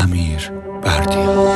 امیر بردیا.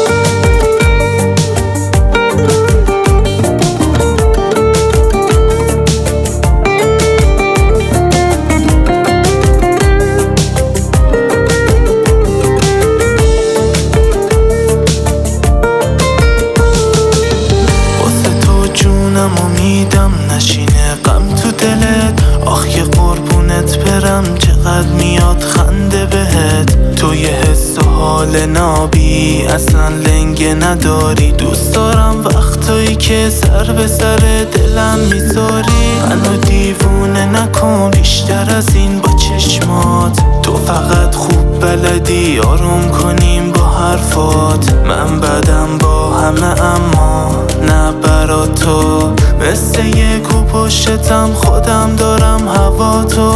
امیدم نشینه غم تو دلت، آخ یه قربونت برم چقدر میاد خنده بهت. تو یه حس و حال نابی اصلا لنگه نداری، دوست دارم وقتایی که سر به سر دلم میذاری. منو دیوونه نکن بیشتر از این با چشمات، تو فقط خوب بلدی آروم کنیم با حرفات. من بدم با همه اما نه برا تو، مثل یه کو پشتم خودم دارم هوا تو.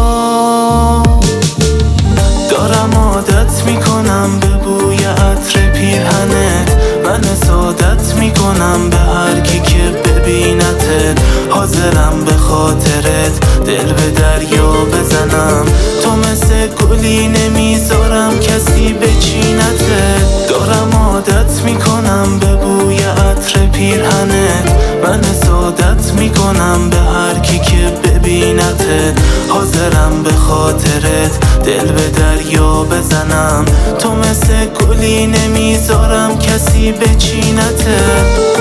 دارم عادت میکنم به بوی عطر پیرهنت، من حسادت میکنم به هر کی که ببینتت. حاضرم به خاطرت دل به دریا بزنم، تو مثل گلی نمیذارم کسی بچینتت. دارم عادت میکنم به بوی عطر پیرهنت، من حسادت میکنم به هر کی که ببینتت. حاضرم به خاطرت دل به دریا بزنم، تو مثل گلی نمیذارم کسی بچینتت.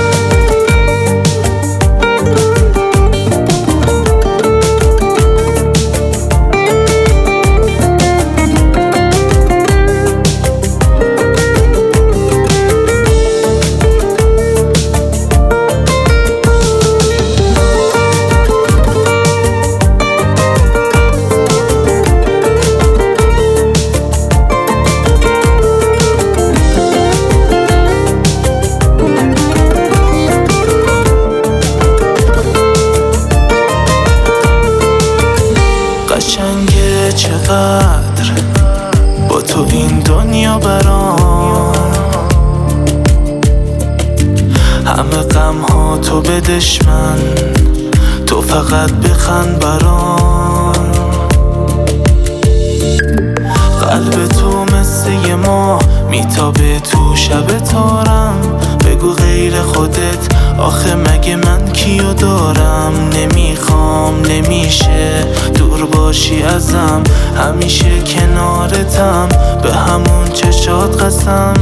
قشنگه چقدر با تو این دنیا برام، همه غم ها تو بدش من، تو فقط بخند برام. قلب تو مثل یه ماه میتابه تو شب تارم، بگو غیر خودت آخه مگه من کیو دارم. نمیخوام نمیشه دور باشی ازم، همیشه کنارتم به همون چشات قسم.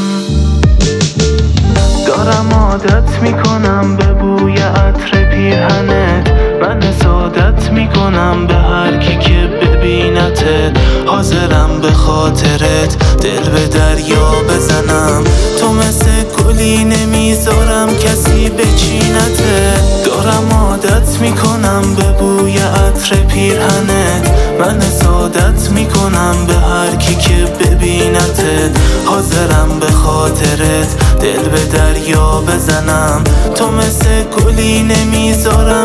دارم عادت میکنم به بوی عطر پیرهنت، من حسادت میکنم به هر کی که ببینتت. حاضرم به خاطرت دل به دریا بزنم، تو مثل گلی نمیذارم کسی بچینتت. دارم عادت میکنم به بوی عطر پیرهنت، من حسادت میکنم به هر کی که ببینتت. حاضرم به خاطرت دل به دریا بزنم، تو مثل گلی نمیذارم